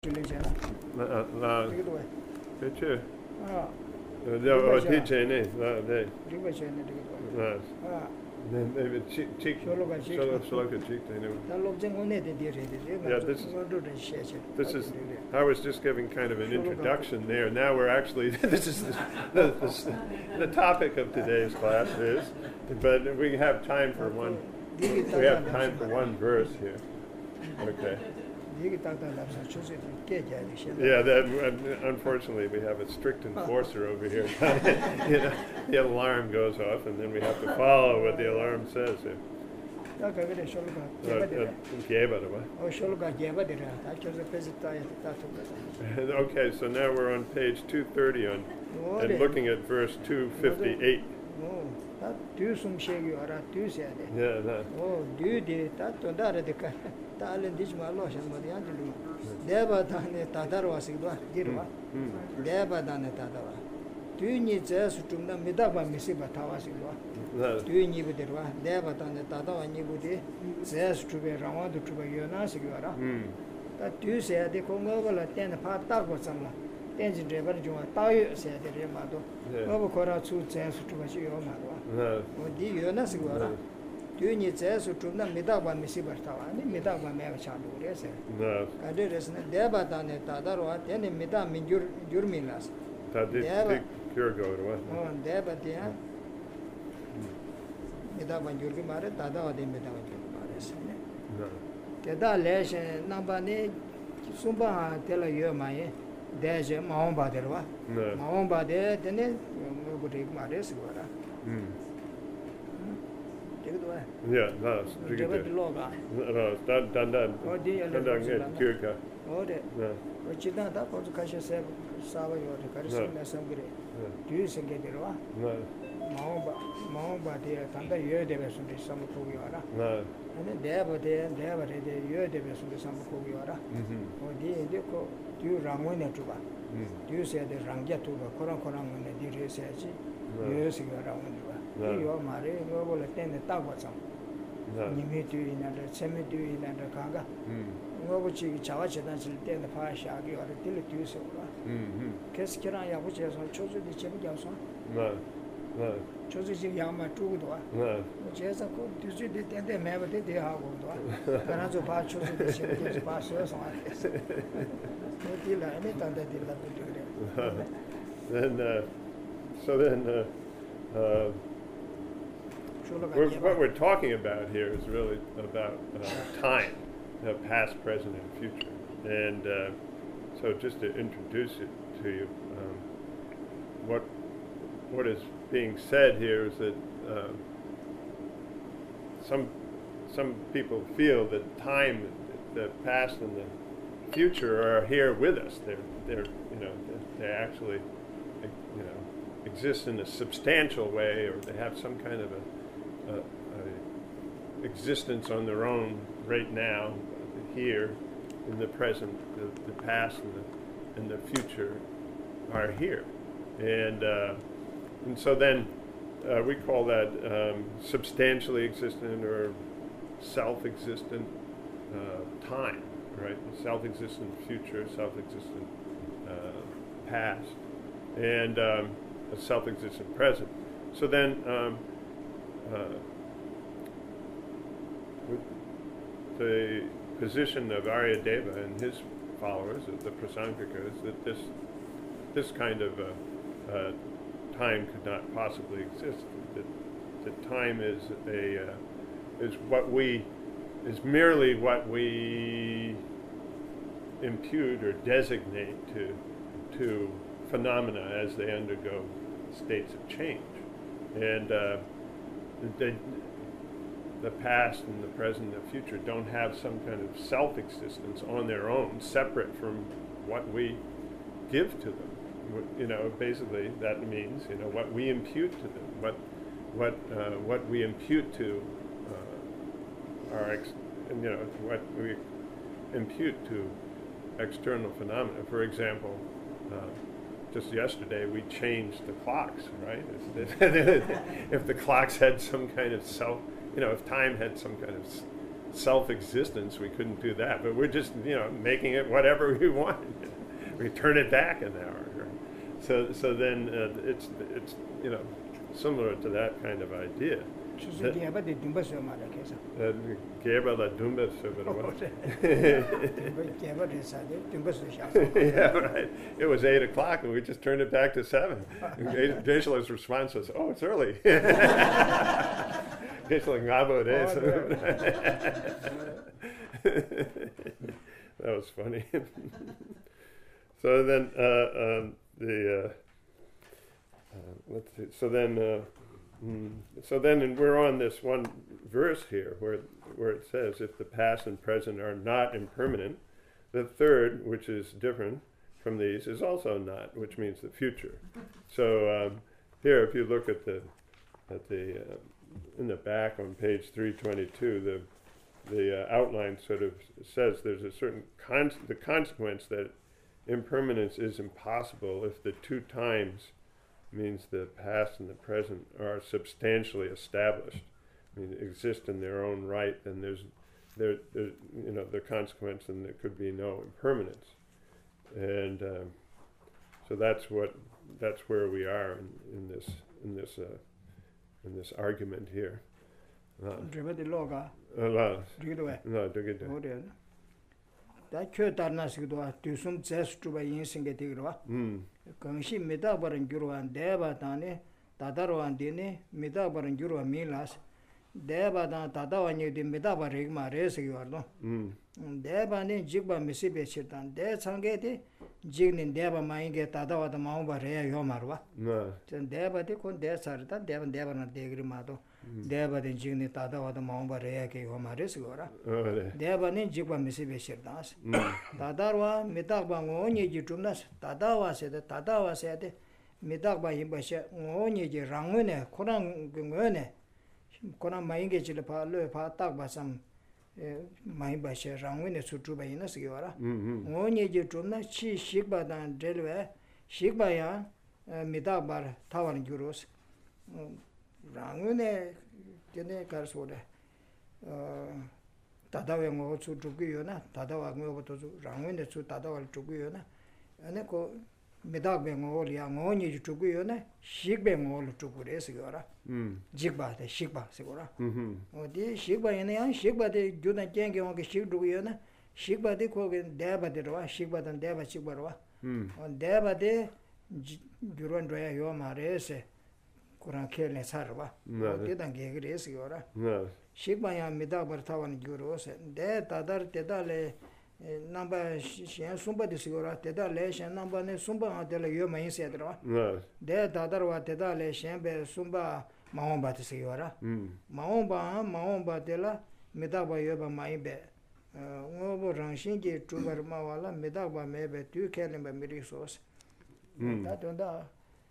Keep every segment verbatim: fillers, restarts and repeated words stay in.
Julijana. La, la, Take it away. Picture. Ah, The oh, teacher, ne, la, de, Ribachana, take it away. la, Ah, then maybe cheek, cheek, Shologa cheek. solo, solo, cheek, they know. the Lobjang on it, dear. Yeah, this is- This is, I was just giving kind of an introduction there. Now we're actually, this is the, the, the, the topic of today's class is, but we have time for one, we have time for one verse here. Okay. Yeah, that, unfortunately, we have a strict enforcer over here. You know, the alarm goes off, and then we have to follow what the alarm says. Yeah. Uh, uh, Geba, what? Oh, Shologa Geba, that was a visit. Okay, so now we're on page two thirty on, and looking at verse two fifty-eight. Oh, that do some shake you are two said. Yeah, that. Oh, do did that to that the car. Talent is my loss and what the answer. Deba Tane Tadar was it, Dirva. Deba Dane Tadava. Do you need just to the Midaba Missiba Tawasigua? Do you need with the Deba Tane Tadava and Yibudi? Says to be around to be Yonasiguara. That you say the Congo will attend a part that was some. Tenzin driver Juma Tayo said the Remado. Over Cora two chance to be Yomado. Or do you Yonasiguara? Do you need to to the Midaba Missiba Tawa? Midaba Mavachadu, yes, sir. No. I did as Deba Tane Tadaro, then in Midam in Jurmilas. That did take cure go to what? Oh, Deba Dia Midaba Jurgimare, Tada, the Midaba Jurgimares. No. Teda Lesh and Nambani Sumba tell you my there's a Mahomba Derwa. No. Mahomba there, then it would take Mares. Yeah, no, it's pretty good. No, done, done, done. Oh, dear, Done, done, good. Cure go. Oh, the No. Ochida, that was Kasha said, Sava, or the Karison, some great. Do you sing it? No. Mahomba, Mahomba, dear, Tanda, you're the best of the summer Kugiara. No. And then there, but there, there, but you're the best of the summer Kugiara. Mm-hmm. Oh, dear, do you Ramona Tuba? Do you say the Ranga Tuba, Koran Koran, and the dear says, you're singing around. You are married, you will attend the Tawasam. You meet you in a cemetery in a Kanga. Which you charge and then the fire shaggy or a tilitusa. Keskira, which has chosen the Chemical. No. No. Chosen Yama Tudua. No. Which has a good to see the ten they never did the house. Canazo Part chosen the Chemical passers on this. No deal, anything that they love to do. Then, uh, so then, uh, uh, We're, what we're talking about here is really about uh, time, uh, past, present, and future. And uh, so just to introduce it to you, um, what what is being said here is that uh, some some people feel that time, the past and the future are here with us. They're they're you know they actually you know exist in a substantial way, or they have some kind of a Uh, uh, existence on their own right now, here, in the present, the, the past and the, and the future are here. And, uh, and so then uh, we call that um, substantially existent or self-existent uh, time, right? Self-existent future, self-existent uh, past, and um, a self-existent present. So then um, Uh, the position of Aryadeva and his followers, the Prasangikas, that this this kind of uh, uh, time could not possibly exist. That, that time is a uh, is what we is merely what we impute or designate to to phenomena as they undergo states of change, and uh, The, the past and the present and the future don't have some kind of self-existence on their own, separate from what we give to them. You know, basically that means, you know, what we impute to them, what what uh, what we impute to uh, our, ex you know, what we impute to external phenomena. For example, uh, just yesterday we changed the clocks, right? If the clocks had some kind of self, you know, if time had some kind of self-existence, we couldn't do that. But we're just, you know, making it whatever we want. We turn it back an hour. So, so then uh, it's, it's, you know, similar to that kind of idea. 추수 개바 데 듬바서 말아 계속. 개바다 듬바서 그러고. 개바 데사데 듬바서 샤. Yeah, right. It was eight o'clock and we just turned it back to seven. Geshe-la's response was, "Oh, it's early." Geshe-la ngabo des. That was funny. So then uh, um, the uh, uh, let's see. So then. Uh, Mm. So then and we're on this one verse here where where it says, if the past and present are not impermanent, the third, which is different from these, is also not, which means the future. So um, here, if you look at the at the uh, in the back on page three twenty-two, the the uh, outline sort of says there's a certain con- the consequence that impermanence is impossible if the two times means the past and the present are substantially established, I mean, exist in their own right, then there's, there, there, you know, the consequence, and there could be no impermanence, and um, so that's what, that's where we are in, in this, in this, uh, in this argument here. 드베디 로가. Uh, 드기도에. no, 되게 뭐래? 다 쿄다나스기도 뒤숨 제스트바 인생게 되기로와. 음. 강시 메다바른 규로한 대바다네 다다로한 데네 메다바른 규로와 밀라스 대바다 다다와니디 메다바르 마레스기와도. 음. 대바네 직바 미시베치단 대창게데 직닌 대바 마이게 다다와다 마우바레 요마르와. 네. 전 대바데 콘 대사르다 대바 대바나 대그리마도. 대바데 직니 다다와다 마우바레게 요마레스고라. 네. 대바네 직바 미시베치다스. 다다와 메다바 오니지 좀나스 다다와세데 다다와세데 메다바 임바셰 오니지 랑은에 코랑 그거네. 코랑 마이게 질레 팔로 파딱바삼 마이바셰 랑은에 수투바이나 스기와라. 오니지 좀나 치 식바단 델베 식바야 메다바 타완 주로스. 랑은에 전에 가서래. 어 다다와 뭐 주주기요나 다다와 뭐부터 랑wen에 주 다다와 주기요나 아니 그 메다베 뭐리야 뭐니 주기요나 식베 뭐로 주구레스요라 음 직바데 식바 세고라 음 어디 식바에는 양 식바데 주나 땡게 뭐게 식주기요나 식바데 거기 대바데로와 식바단 대바 식바로와 음 대바데 주런도야 요 말에세 kuran kele sarwa de dan ge gre sigora shikbaya midabar tawan gyuros de tadar tedale namba shen sumba de sigora tedale shen namba ne sumba adele yo mai sedra de tadar wa tedale shen be sumba maomba de sigora maomba maomba de la midaba yo ba mai be ngo rangshin ge tubar ma wala midaba me be tu kele be mirisos da donda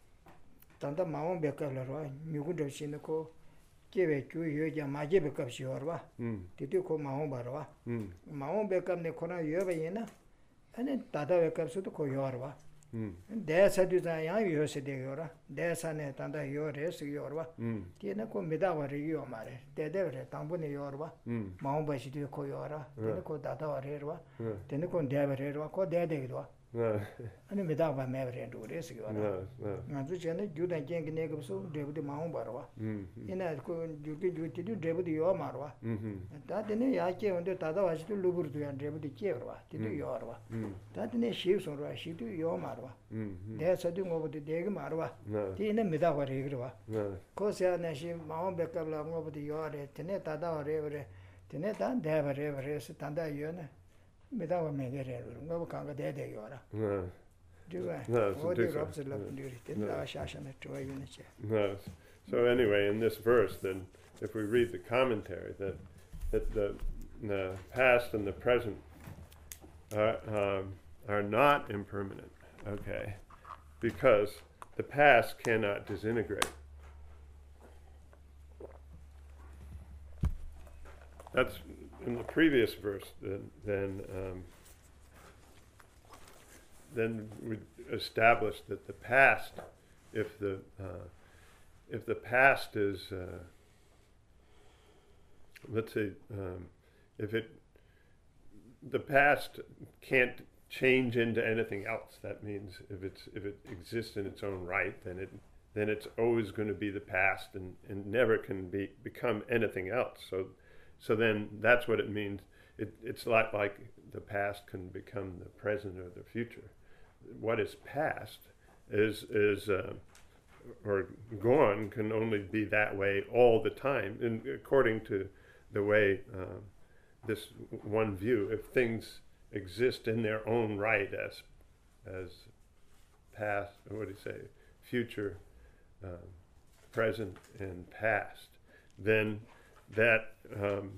단다 마음 백갑라로 미국도 신고 계획 교육이야 마제 백갑시어와 음 디디고 마음 바로와 음 마음 백갑네 코나 여베이나 아니 다다 백갑수도 고여와 음 대사두자 야 요새 되요라 대사네 단다 요레스 요와 음 티네 고 메다와리 요 말에 대대레 당분에 요와 음 마음 바시도 고여라 티네 고 다다와레와 티네 고 대베레와 고 대대기도 아니 메다바 메브렌도 레스기와라 나도 전에 주단 겐게 네고서 데부디 마음 바로와 이나 그 주기 주티도 데부디 요 마로와 다데네 야케 온데 다다 와시도 루부르도 야 데부디 께버와 티도 요르와 다데네 시우소로 시도 요 마로와 대사도 뭐부디 데게 마로와 티네 메다바 레그와 코세아네 시 마음 백갑라 뭐부디 요레 티네 다다 와레브레 티네 단 데바레브레스 단다 요네 메다와 메게레로 뭐 강가 대대요라 네 두가 어디 럽스 럽들이 된다 샤샤네 트와이네체 no so anyway in this verse then if we read the commentary that that the the past and the present are um, are not impermanent okay because the past cannot disintegrate. That's in the previous verse, then, then, um, then we established that the past, if the uh, if the past is, uh, let's say, um, if it, the past can't change into anything else. That means if it's if it exists in its own right, then it then it's always going to be the past and, and never can be become anything else. So so then that's what it means. It, it's not like the past can become the present or the future. What is past is is uh, or gone can only be that way all the time, and according to the way uh, this one view, if things exist in their own right as as past, what do you say, future, um, present, and past, then that um,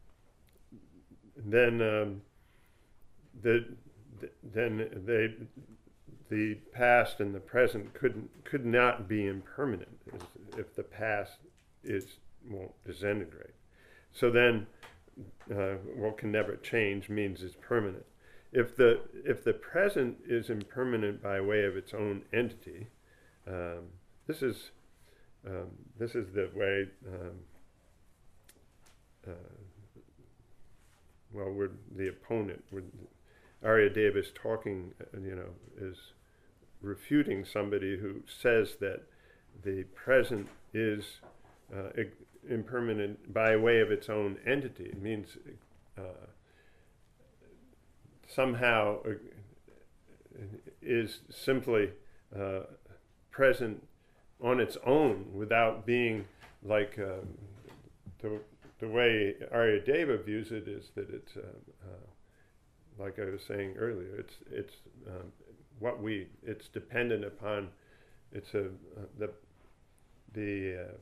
then um, the, the then they the past and the present couldn't could not be impermanent if the past is won't disintegrate. So then, uh, what can never change means it's permanent. If the if the present is impermanent by way of its own entity, um, this is um, this is the way. Um, uh, well, we're the opponent. We're, Aryadeva is talking, uh, you know, is refuting somebody who says that the present is uh, impermanent by way of its own entity. It means uh, somehow uh, is simply uh, present on its own without being like uh, the, the way Aryadeva views it is that it's uh, uh, like I was saying earlier, it's it's um, what we it's dependent upon. It's a uh, the the uh,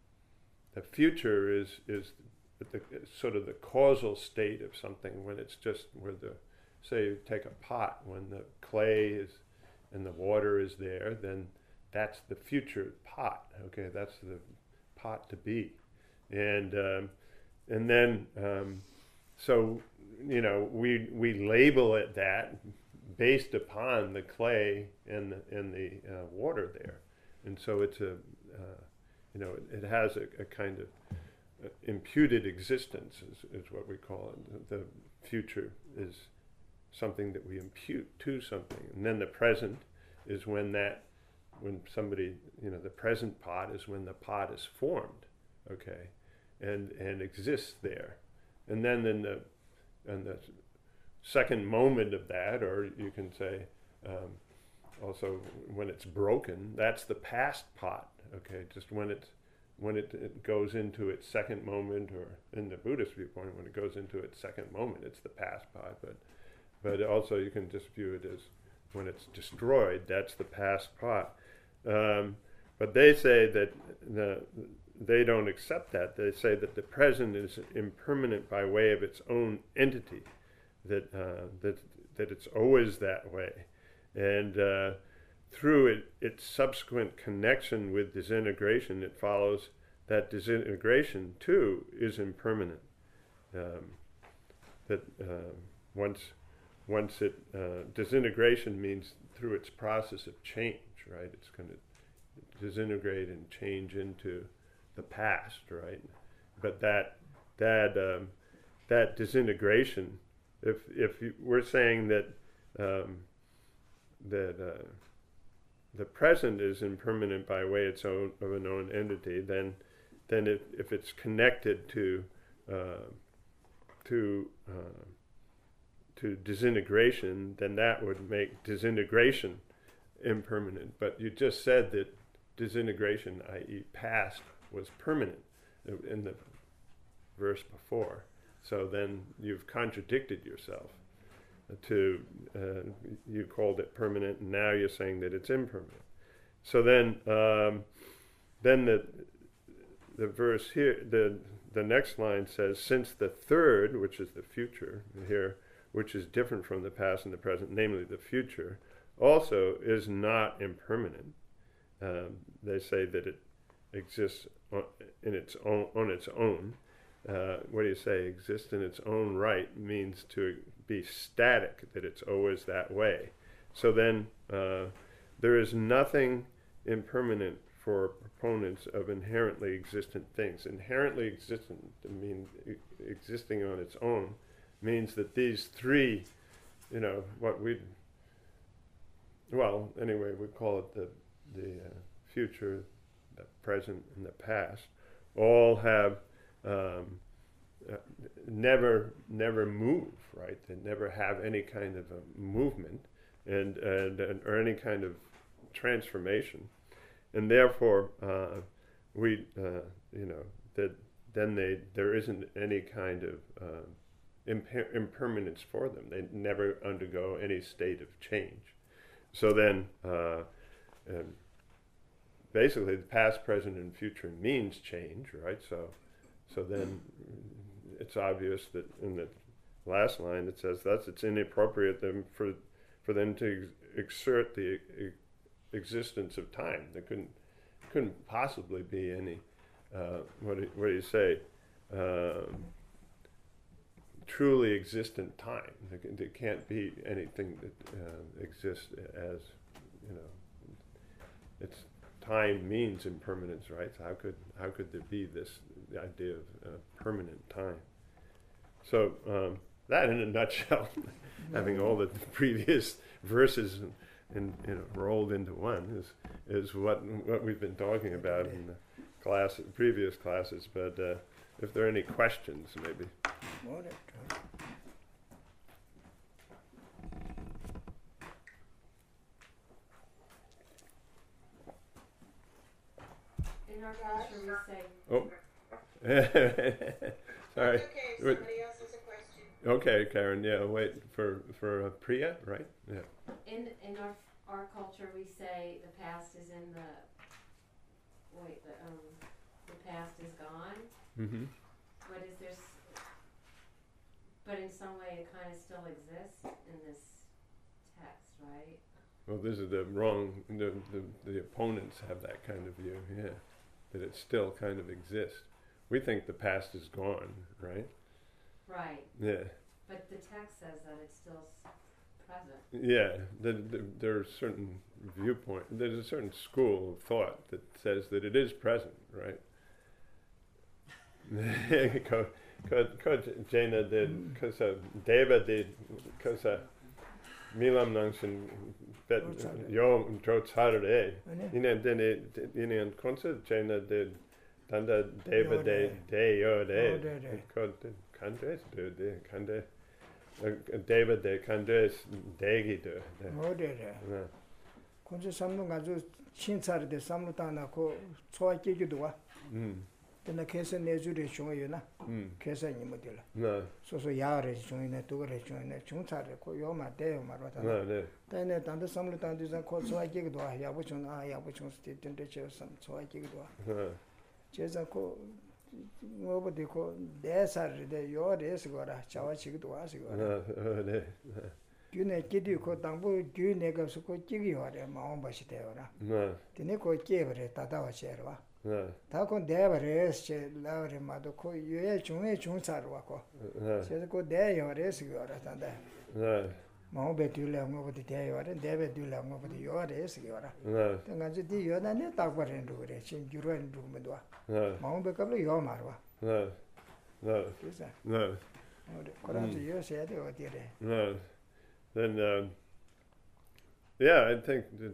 the future is is the, sort of the causal state of something when it's just where the say you take a pot when the clay is and the water is there, then that's the future pot. Okay, that's the pot to be, and um, and then um, so. You know, we we label it that based upon the clay and the, and the uh, water there, and so it's a uh, you know it, it has a, a kind of uh, imputed existence is, is what we call it. The future is something that we impute to something, and then the present is when that when somebody you know the present pot is when the pot is formed, okay, and and exists there, and then in the And the second moment of that, or you can say um, also when it's broken, that's the past pot. Okay, just when it's when it, it goes into its second moment, or in the Buddhist viewpoint, when it goes into its second moment, it's the past pot. But but also you can just view it as when it's destroyed, that's the past pot. Um, but they say that the They don't accept that. They say that the present is impermanent by way of its own entity, that uh, that that it's always that way, and uh, through it, its subsequent connection with disintegration, it follows that disintegration too is impermanent. Um, that uh, once once it uh, disintegration means through its process of change, right? It's going to disintegrate and change into the past, right? But that that um, that disintegration, if if you, we're saying that um, that uh, the present is impermanent by way its own of an own entity, then then if if it's connected to uh, to uh, to disintegration, then that would make disintegration impermanent. But you just said that disintegration, that is past, was permanent in the verse before. So then you've contradicted yourself. To uh, you called it permanent, and now you're saying that it's impermanent. So then, um, then the the verse here, the the next line says, since the third, which is the future here, which is different from the past and the present, namely the future, also is not impermanent. Um, they say that it exists on, in its own, on its own. Uh, what do you say? Exist in its own right means to be static, that it's always that way. So then uh, there is nothing impermanent for proponents of inherently existent things. Inherently existent, I mean, e- existing on its own, means that these three, you know, what we, well, anyway, we call it the the uh, future, the present, and the past, all have um, uh, never never move, right? They never have any kind of a movement, and and, and or any kind of transformation, and therefore uh, we, uh, you know, that then they there isn't any kind of uh, imper- impermanence for them. They never undergo any state of change. So then, uh, um, basically, the past, present, and future means change, right? So, so then it's obvious that in the last line it says thus it's inappropriate them for for them to ex- exert the e- existence of time. There couldn't couldn't possibly be any uh, what do, what do you say? Um, truly existent time. There, can, there can't be anything that uh, exists as, you know, it's time means impermanence, right? So how could how could there be this the idea of uh, permanent time? So um, that, in a nutshell, having all the previous verses and, and you know rolled into one is is what what we've been talking about in the class previous classes. But uh, if there are any questions, maybe. In our culture, we say. Oh. Sorry. Okay, if somebody else has a question. Okay, Karen. Yeah, wait for for uh, Priya, right? Yeah. In in our our culture, we say the past is in the. Wait, the um, the past is gone. Mm-hmm. But is there? s- But in some way, it kind of still exists in this text, right? Well, this is the wrong. The, the the opponents have that kind of view. Yeah, that it still kind of exists. We think the past is gone, right? Right. Yeah. But the text says that it's still s- present. Yeah, the, the, there are certain viewpoint. There's a certain school of thought that says that it is present, right? Ko ko ko Jaina did because Deva did because Milam Nangshin bet Yom Trotsarde. Inen then it inen concert Jaina did Tanda Deva de de yo de ko Kandres de de Kande Deva de Kandres degi de. 모델에 కొంచెం 삼는 가지고 신사르데 삼루다나 그 소화기기도 와 음. 근데 계속 내주리 중요나 음. 계산이 뭐들 네. 소소 야래 중요네 두거래 중요네 중차래 그 요마 대요 말하다 네, 네. 근데 단도 삼루다한테서 그 소화기기도 와 야부 중 아, 야부 중 스티든데 저 소화기기도 와 네. 제가 그 뭐부터 그 대사르데 요래서 거라 자와치기도 와서 거라 네. 네. 균에 끼디 그 당부 균에 가서 그 끼기 와래 마음 버시 되어라 네. 근데 그 끼버래 다다와 셔와 네. 다콘 대버레스 라우레 마도 그 유에 중에 중사로 와고 네. 그래서 그 대여레스 거라 단다 네. 마음 베둘래 뭐부터 대여래 대베둘래 뭐부터 요레스 거라 네. 당가지 디 요나네 딱버린 그래 진 주로인 누구도 와 네. 마음 베qab로 요 말와 네. 네. 그래서 네. 우리 그런지 요새야 돼 어디래 No. Then, um, yeah, I think that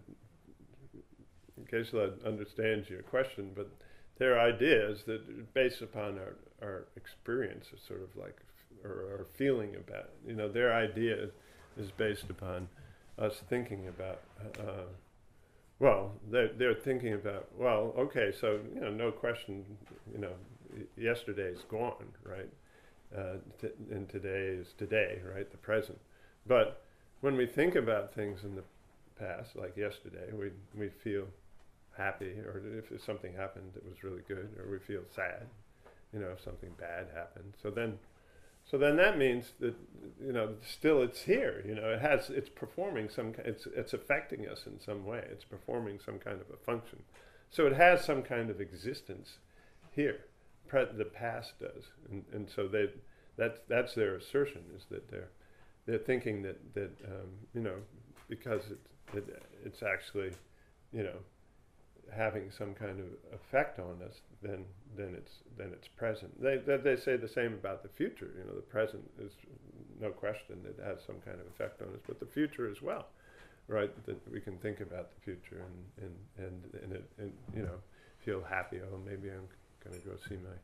Geshe-la understands your question, but their ideas that are based upon our, our experience is sort of like, or our feeling about, you know, their idea is based upon us thinking about, uh, well, they're, they're thinking about, well, okay, so, you know, no question, you know, y- yesterday's gone, right? Uh, t- and today is today, right? The present. But when we think about things in the past, like yesterday, we we feel happy, or if something happened that was really good, or we feel sad, you know, if something bad happened. So then, so then that means that, you know, still it's here. You know, it has, it's performing some, ki- it's it's affecting us in some way. It's performing some kind of a function. So it has some kind of existence here. Pre- the past does, and and so they, that's that's their assertion, is that they're they're thinking that that um, you know, because it's it, it's actually, you know, having some kind of effect on us, then then it's then it's present. They they, they say the same about the future. You know, the present is no question it has some kind of effect on us, but the future as well, right? That we can think about the future and and and and, it, and you know, feel happy. Oh, maybe I'm going to go see my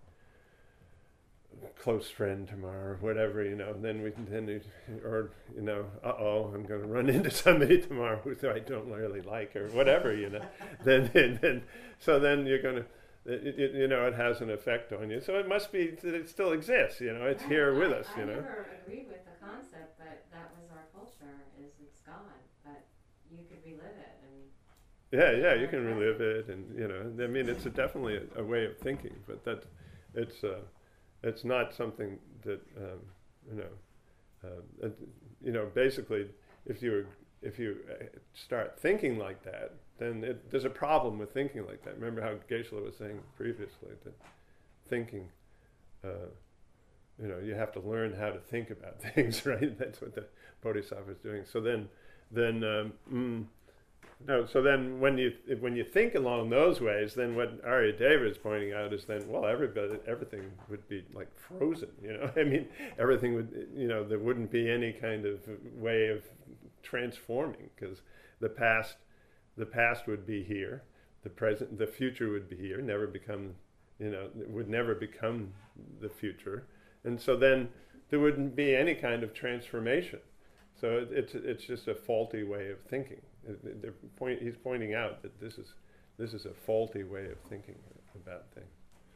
close friend tomorrow, or whatever, you know. And then we then we, or you know, uh oh, I'm going to run into somebody tomorrow who I don't really like, or whatever, you know. then, then then so then you're going to. It, it, you know, it has an effect on you. So it must be that it still exists. You know, it's here with us. You I know. never agreed with the concept, but that was our culture. Is it's gone, but you could relive it, and Yeah, yeah, you can relive it, and you know, I mean, it's a, definitely a, a way of thinking, but that it's uh, it's not something that um, you know, uh, it, you know, basically, if you if you start thinking like that, then it, there's a problem with thinking like that. Remember how Geshe-la was saying previously that thinking, uh, you know, you have to learn how to think about things, right? That's what the Bodhisattva is doing. So then, then. Um, mm, No, so then when you when you think along those ways, then what Aryadeva is pointing out is then, well, everybody, everything would be like frozen, you know. I mean, everything would, you know, there wouldn't be any kind of way of transforming, because the past, the past would be here, the present, the future would be here, never become, you know, it would never become the future, and so then there wouldn't be any kind of transformation. So it, it's it's just a faulty way of thinking. They're point, he's pointing out that this is this is a faulty way of thinking about things.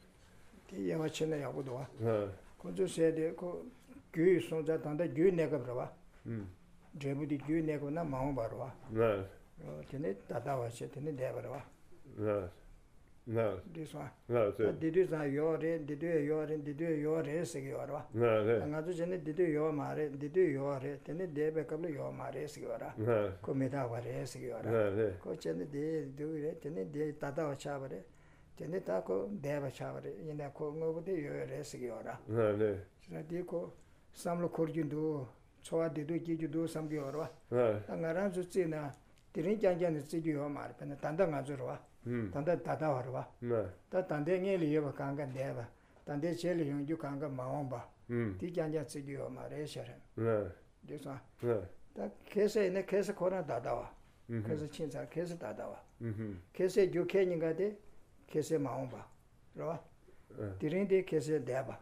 Yang chene ya budo wa. Uh, Ko jo se de ko gyu song ja tang de gyu ne ga bra wa. mm, Jebu di gyu ne ko na ma ba wa. no, Tene ta da wa che tene de bra wa. no, no, This one. no, it's a- Did you say your did you your did you your is your wa. no, no, Nga jo jene did you your mare did you your tene de be ka your mare is your. no, Ko me da wa re is your. no, no, Ko chene de do re tene de ta da wa cha ba re. Tene ta ko de ba cha ba re. Ina ko ngo bu de yo re is your. no, no, Jadi ko samlo korjindu chowa dedu jijudu samgi orwa. no, Ngaran zuci na tirin janjan zuci yo mar pena tanda ngazurwa. mm, Tanda tata warwa. no, Ta tande ngeli yo kanga deba. Tande cheli yung ju kanga maomba. mm, Ti janjan zuci yo mar esharan. no, Disa no, ta kese ne kese kora dadawa. mhm, Kese chinsa kese dadawa. mhm, Kese ju keninga de kese maomba. Rwa. uh, Tirin de kese deba.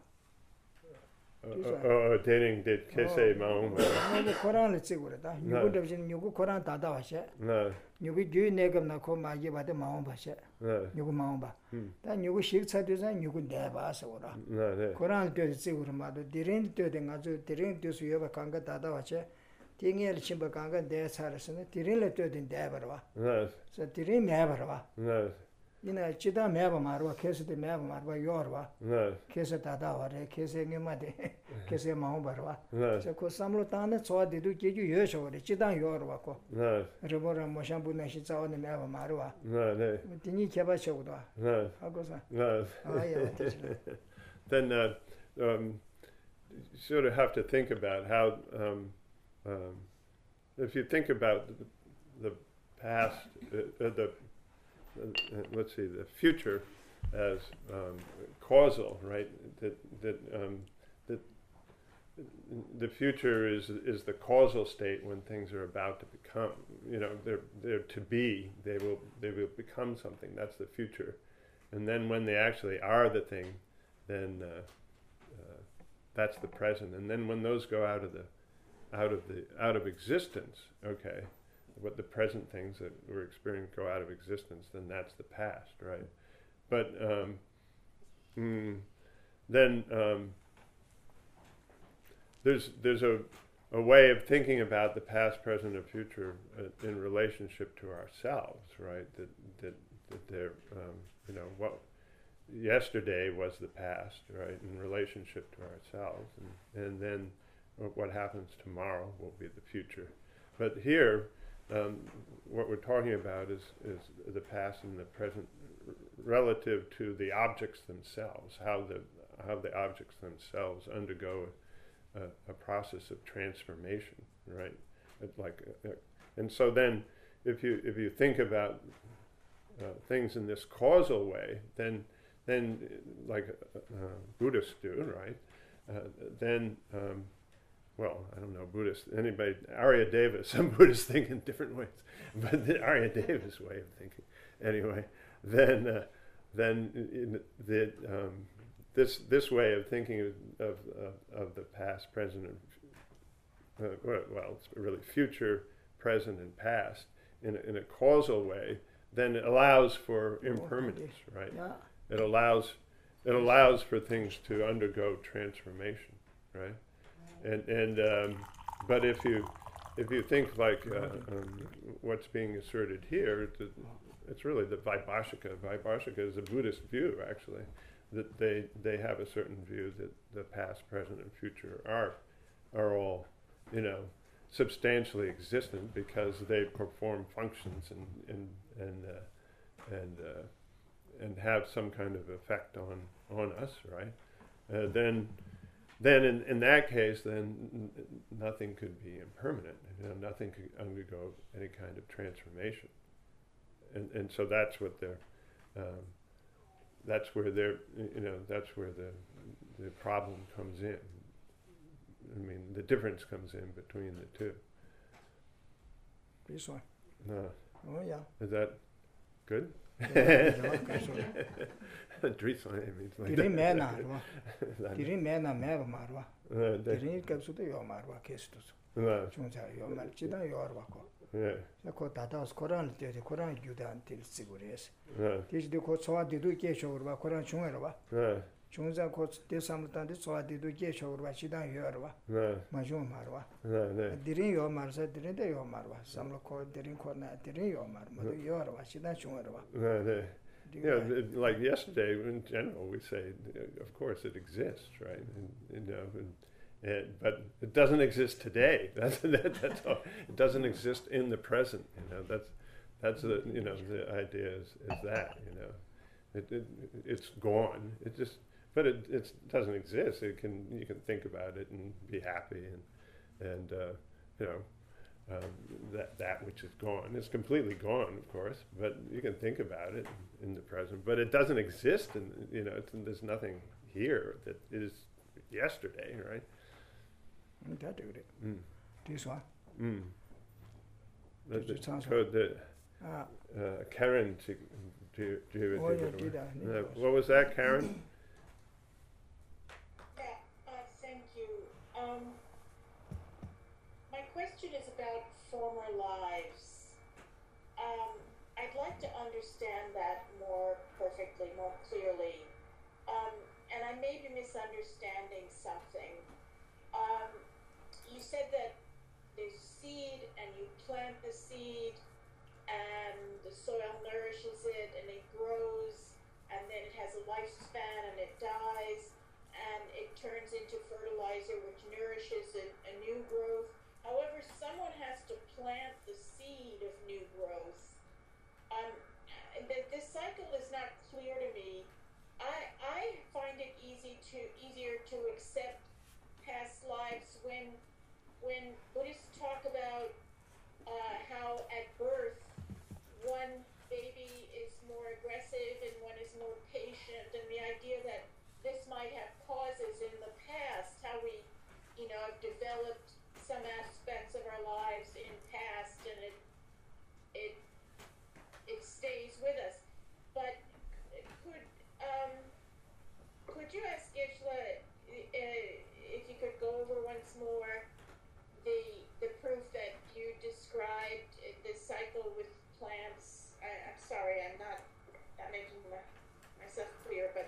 oh, oh, dating did kese maung, 네 코란을 찍으려다. 네. 누구 대신 누구 코란 다다와셔. no, 누구 교회 내gam나 코 마게 받에 마음 봐셔. no, 누구 마음 봐. mm, 다 누구 식사되자 누구 내봐서 오라. no, no, 코란을 때 찍으려 마도 디린 때데 가지고 디린 때수 여바 강가 다다와셔. 띵엘 침바 강가 내 살았으네. 디린을 때데 내버려. no, 저 디린 내버려. no, 이나 지다 매바 마르와 케스데 매바 마르와 요르와. no, 케스 다다와래. 케스 녜마데. 케스 마음 봐라. no, 저거 삼로 따네 저와데도 계주 여셔래. 지단 요르와고. no, rāpa mōshāmbu nāshī tsāwa nā mēwa mārwa. no, no, Tīnī khyabā chakudwa. no, Hāko sā. no. Āyā tīchirā. Then uh, um, you sort of have to think about how, um, um, if you think about the, the past, uh, uh, the, uh, let's see, the future as um, causal, right? That that um, that the future is is the causal state when things are about to become. You know, they're they're to be. They will they will become something. That's the future, and then when they actually are the thing, then uh, uh, that's the present. And then when those go out of the out of the out of existence, okay, what the present things that we're experiencing go out of existence, then that's the past, right? But um, mm, then um, there's there's a a way of thinking about the past, present, and future uh, in relationship to ourselves, right? That that that they're um, you know what. Yesterday was the past, right, in relationship to ourselves, and, and then what happens tomorrow will be the future. But here, um, what we're talking about is, is the past and the present r- relative to the objects themselves, how the how the objects themselves undergo a, a, a process of transformation, right? It like, uh, uh, and so then, if you if you think about uh, things in this causal way, then, then like uh, uh, Buddhists do, right? Uh, then, um, well, I don't know, Buddhists, anybody, Aryadeva, some Buddhists think in different ways, but the Aryadeva's way of thinking, anyway, then, uh, then in the, um, this this way of thinking of, of, of, of the past, present, and uh, well, it's really future, present, and past in a, in a causal way, then it allows for impermanence, right? Yeah. It allows it allows for things to undergo transformation, right? And and um, but if you if you think like uh, um, what's being asserted here, it's, it's really the Vaibhashika. Vaibhashika is a Buddhist view, actually, that they they have a certain view that the past, present, and future are are all, you know, substantially existent because they perform functions and and and uh, and uh, and have some kind of effect on on us, right? Uh, then then in, in that case, then n- nothing could be impermanent. You know, nothing could undergo any kind of transformation, and and so that's what they're. Um, that's where they're. You know, that's where the the problem comes in. I mean, the difference comes in between the two. This one. No. Oh yeah. Is that good? Driswan means like Diri mena arwa. that. Diri mena meva marwa. Uh, that- Diri kapsu to yo marwa kestus. no, Chungcha yo mar chidan yo arwa ko. yeah, Ya ko tatas Koran te Koran gyudan til sigures. no, Tish de ko tsawa didu ke shorwa Koran chungerwa. no, Chungza ko te samtan de tsawa didu ke shorwa chidan yo arwa. no, Majun marwa. no, no. Dirin yo marsa dirin de yo marwa. Samlo ko dirin ko na dirin yo mar. Madu yo arwa chidan chungerwa. No, no. Yeah, it- like yesterday, in general, we say, uh, of course, it exists, right? And, you know, and, and, but it doesn't exist today. That's that, that's all. It doesn't exist in the present. You know, that's that's the you know the idea is, is that you know, it, it it's gone. It just but it it doesn't exist. It can you can think about it and be happy and and uh, you know. Um, that that which is gone is completely gone, of course, but you can think about it in the present. But it doesn't exist, and you know, it's, there's nothing here that is yesterday, right? That do it. Mm. This one. Mm. The, Did the, you sound so the Ah, uh, Karen, to, to, to, oh yeah, did I? uh, what was that, Karen? Yeah, uh, thank you. Um, my question is about former lives. Um, I'd like to understand that more perfectly, more clearly. Um, and I may be misunderstanding something. Um, you said that there's seed and you plant the seed and the soil nourishes it and it grows and then it has a lifespan and it dies and it turns into fertilizer which nourishes a, a new growth. However, someone has to plant the seed of new growth. Um, the, this cycle is not clear to me. I, I find it easy to easier to accept past lives when when Buddhists talk about uh, how at birth one baby is more aggressive and one is more patient, and the idea that this might have causes in the past, how we, you know, have developed some aspects of our lives in past, and it it it stays with us. But could um, could you ask Geshe-la uh, if you could go over once more the the proof that you described, uh, the cycle with plants? I, I'm sorry, I'm not not making my, myself clear, but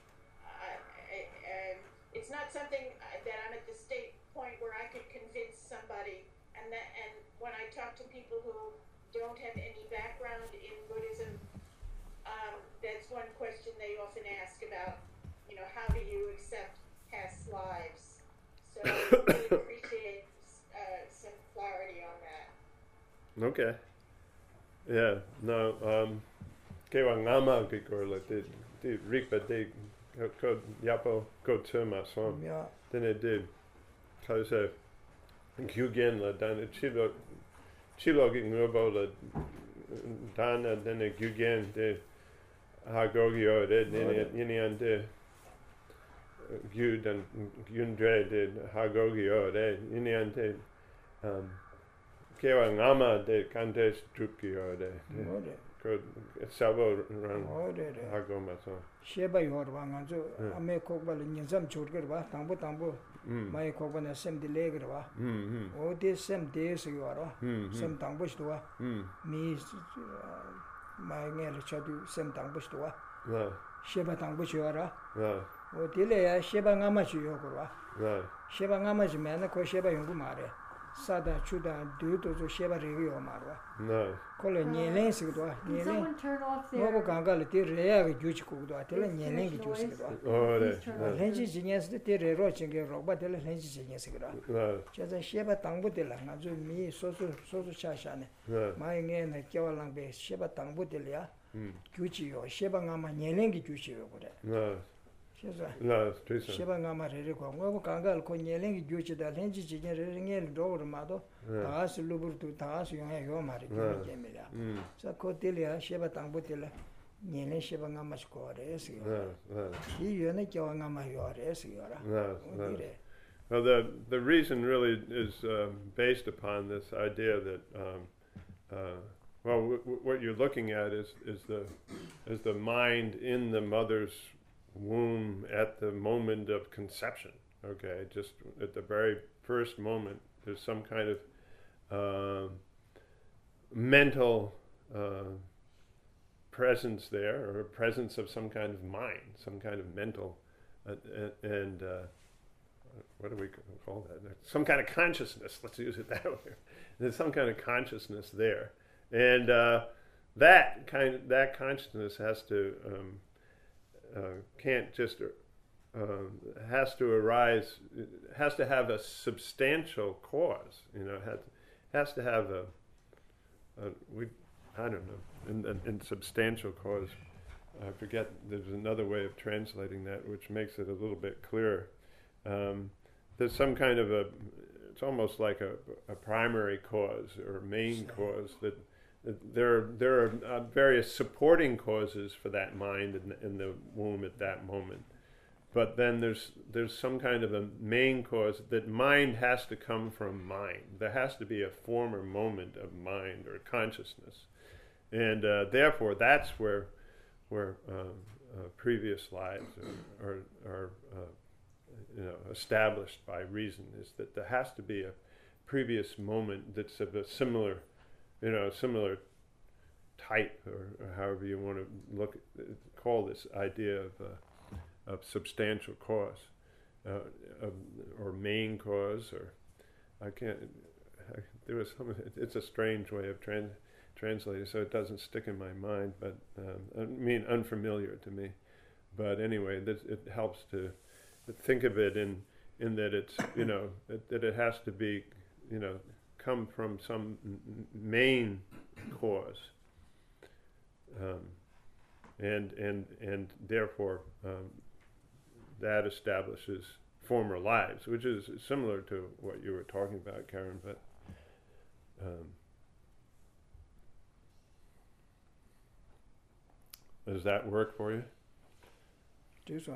I, I, um, it's not something I- that I'm at the state point where I could convince somebody. And that, and when I talk to people who don't have any background in Buddhism, um, that's one question they often ask about. You know, how do you accept past lives? So I really appreciate uh, some clarity on that. Okay. Yeah. No. Um. Kewa ngama kikor the the rikpa de ko yapo ko tuma som. Yeah. Then it did. Cause gyugen la dan chilo chilo ging robo la dana dana gyugen de hagogyo de nini de gyud and gyundre de hagogyo de nini de um kewa ngama de kantes trupkyo de ko sabo ran hagoma so sheba yorwa nganzo ame kokbal nyenzam churgerwa tambo tambo mai kokbana sem de legerwa o de sem de sigwara sem tambo stwa mi mai ngel chadu sem tambo stwa sheba tambo chwara o dile ya sheba ngama chyo korwa sheba ngama jmena ko sheba yungu mare sada chuda duto zo sheba regyo marwa no kole nyelen sigdwa Can nyelen someone turn off their? Mobo gangal te reya ge juch ko do atela nyelen ge juch noise? ko do oh Please turn off. lenji jinyas de te re ro chinge ro ba de lenji jinyas ge ra no chaza sheba tangbu de la nga zo mi so so so so cha sha ne no ma nge na kyawa lang be sheba tangbu de ya juchi yo sheba nga ma nyelen ge juchi yo ko de no chaza no it's true so sheba nga ma re re ko mobo gangal ko nyelen ge juchi da lenji jinye re ngel do ro ma do ta su lu bur tu ta su yo yo ma re ge me ya mm sa ko te le sheba tangbu de la nyelen sheba nga ma ko re si yo no no 이 연애 교환가 말이야래서요라. no no 이래. Well, the the reason really is um, based upon this idea that um, uh, well, w- w- what you're looking at is is the is the mind in the mother's womb at the moment of conception. Okay, just at the very first moment, there's some kind of uh, mental uh, presence there, or a presence of some kind of mind, some kind of mental, uh, and. Uh, what do we call that? Some kind of consciousness. Let's use it that way. There's some kind of consciousness there, and uh, that kind of, that consciousness has to um, uh, can't just uh, has to arise. Has to have a substantial cause. You know, has has to have a, a we I don't know, in, in, in substantial cause. I forget. There's another way of translating that, which makes it a little bit clearer. Um, there's some kind of a, it's almost like a, a primary cause or main cause that, that there are, there are uh, various supporting causes for that mind in the, in the womb at that moment. But then there's there's some kind of a main cause that mind has to come from mind. There has to be a former moment of mind or consciousness, and uh, therefore that's where where uh, uh, previous lives are are, are uh, you know, established by reason, is that there has to be a previous moment that's of a similar, you know, similar type, or, or however you want to look, call this idea of uh, of substantial cause, uh, of, or main cause, or I can't. I, there was some. It's a strange way of trans, translating, so it doesn't stick in my mind. But um, I mean, unfamiliar to me. But anyway, this, it helps to. But think of it in in that it's, you know, that, that it has to be, you know, come from some m- main cause, um, and and and therefore um, that establishes former lives, which is similar to what you were talking about, Karen. But um, does that work for you? 됐어.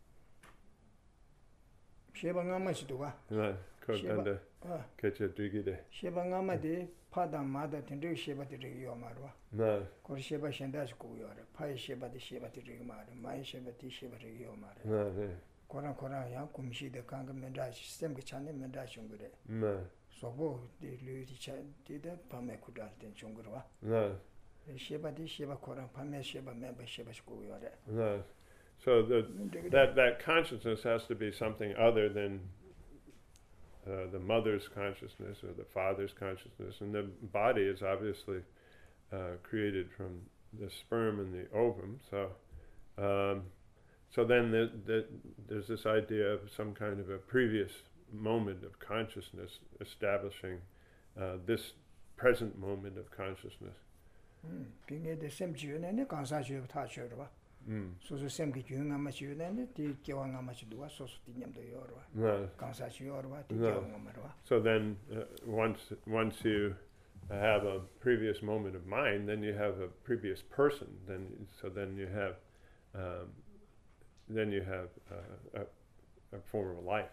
쉐방아마시도가. 네, 그런데 아, 그저 되기대. 쉐방아마데 파다마다 텐데 쉐바들이 요마르와. 네, 거 쉐바 셴다스 고요라. 파이 쉐바데 쉐바들이 마르. 마이 쉐바티 쉐바들이 요마르. 네, 네, 코라 코라 야 kum시데 강가 멘다 시스템 그 찬네 멘다 숑그레. 네, 소보 데 르디 차 데다 파메 쿠달 된 숑그르와. 네, 쉐바디 쉐바 코라 파메 쉐바 멘바 쉐바스 고요라. 네. So the, that that consciousness has to be something other than uh, the mother's consciousness or the father's consciousness, and the body is obviously uh, created from the sperm and the ovum. So, um, so then the, the, there's this idea of some kind of a previous moment of consciousness establishing uh, this present moment of consciousness. 음, 빙에데 셈 지연에네 강사 지역 다 지역으로 봐. Mm. 소소 셈기 주행 아마 지연에네 디 개왕 아마 지도와 소소 디냠도 요로 봐. No. 강사 지역으로 봐. 디 No. 개왕 아마로 봐. So then, uh, once once you have a previous moment of mind, then you have a previous person. Then so then you have um, then you have uh, a, a form of life.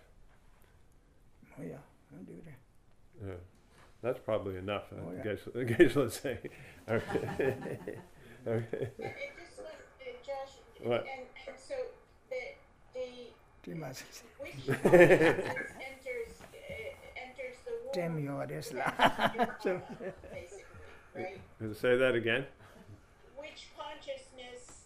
Oh yeah, I do that. Yeah, that's probably enough. Oh, I yeah. guess. I guess let's say. Okay. Okay. And it just like, uh, Josh, What? and, and so the, the, Too much. which consciousness enters, uh, enters the womb? Damn you, what is That's that? your karma, basically, right? Say that again. Which consciousness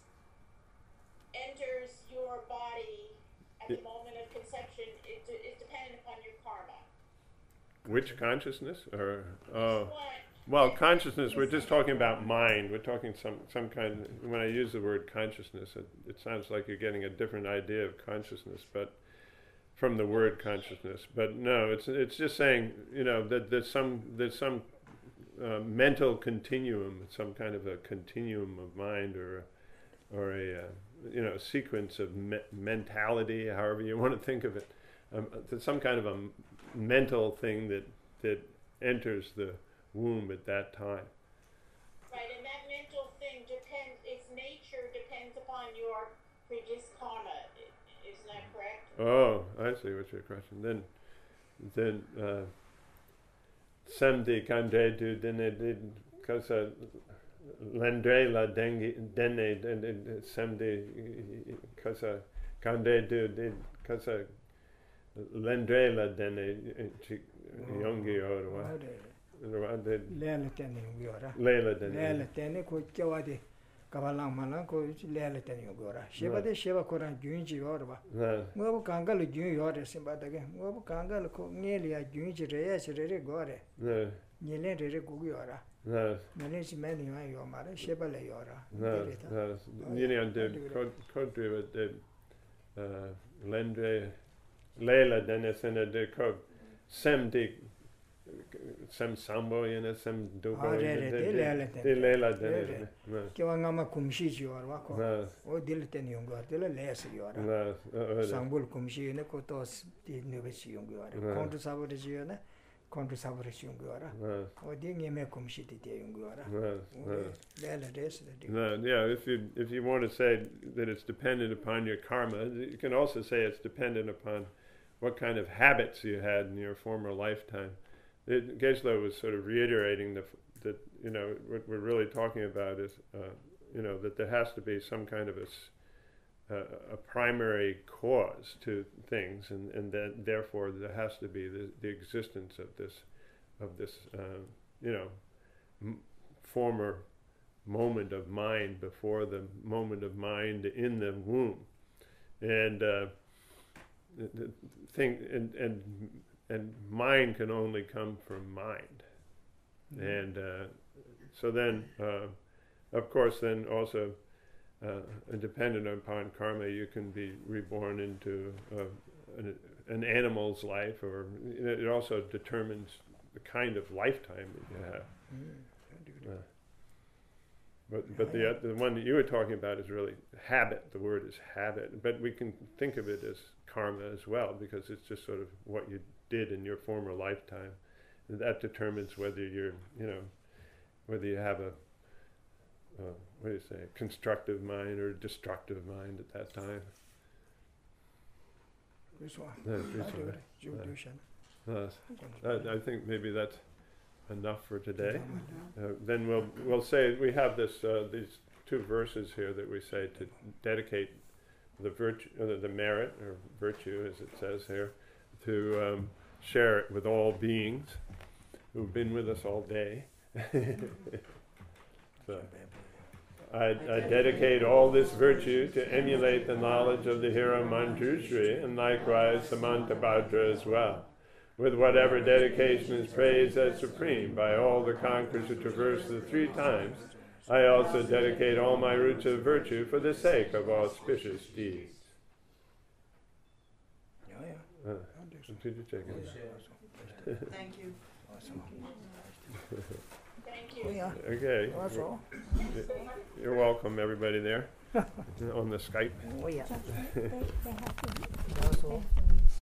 enters your body at the Yeah. moment of conception is, is dependent upon your karma. Which consciousness? Or oh. What? Well, consciousness, we're just talking about mind. We're talking some, some kind, when I use the word consciousness, it, it sounds like you're getting a different idea of consciousness, but from the word consciousness. But no, it's it's just saying, you know, that there's some, there's some uh, mental continuum, some kind of a continuum of mind or, or a, uh, you know, sequence of me- mentality, however you want to think of it. Um, there's some kind of a m- mental thing that, that enters the womb at that time. Right, and that mental thing depends, its nature depends upon your previous karma. I- Isn't that correct? Oh, I see what's your question. Then, then, uh, samedi kande du dene did cosa lendre la dengue dene dene samedi cosa kande du did cosa lendre la dene yongi or Oh, what? the Lele Tenny, we are. Leila dene. Lele Tenny, could Kawadi, Kavalang Malanko, Lele Tenny, Gora. Shiva de Shiva Koran Junji Yorba. No, Mubu Kangal Jun Yorba, Simbat again. Mubu Kangal nearly a Junji Reyes, Rere Gore. no, Nilen Rere Gugiora. no, Malaysia Many Yomara, Shiba Leora. no, no. You know, the Kodriva did lendre Leila dene sene de Kod semdi sem sambo yene sem dubo Ah, yene re, re, de Leila de dene. Leila Re, dene. re. No, Kiwangama Kumshi Yorba. no, O Dilton Yungur, Dilla Les Yora. no. uh, Sambul Kumshi, Nekotos, the Nubis Yungura. Right. Contra Sabotage, Contra Sabotage Yungura. No, O Dingame Kumshi Yungura. no, no. Lele Res, the No, yeah, if you if you want to say that it's dependent upon your karma, you can also say it's dependent upon what kind of habits you had in your former lifetime. It, Geshe-la was sort of reiterating the, f- that, you know, what we're really talking about is, uh, you know, that there has to be some kind of a, s- uh, a primary cause to things, and, and that therefore there has to be the, the existence of this, of this, uh, you know, m- former moment of mind before the moment of mind in the womb. And uh, the, the thing, and, and and mind can only come from mind. And uh, so then, uh, of course, then also, uh, dependent upon karma, you can be reborn into uh, an, an animal's life, or it also determines the kind of lifetime that you have. Uh, But but the uh, the one that you were talking about is really habit. The word is habit, but we can think of it as karma as well, because it's just sort of what you did in your former lifetime. And that determines whether you're, you know, whether you have a, uh, what do you say, constructive mind or destructive mind at that time. This one. No, I this do one. it. Judicial. Uh, I, I think maybe that's enough for today. Uh, then we'll we'll say we have this uh, these two verses here that we say to dedicate the virtue, uh, the merit or virtue, as it says here, to um, share it with all beings who've been with us all day. So, I, I dedicate all this virtue to emulate the knowledge of the hero Manjushri, and likewise Samantabhadra as well. With whatever dedication is praised as supreme by all the conquerors who traverse the three times, I also dedicate all my roots of virtue for the sake of auspicious deeds. Yeah, yeah. Uh, I'll do so. did you take it? Thank you. Awesome. Thank Oh, you. yeah. Okay. That's all. You're welcome, everybody there on the Skype. Oh, yeah. They, they have to That's all.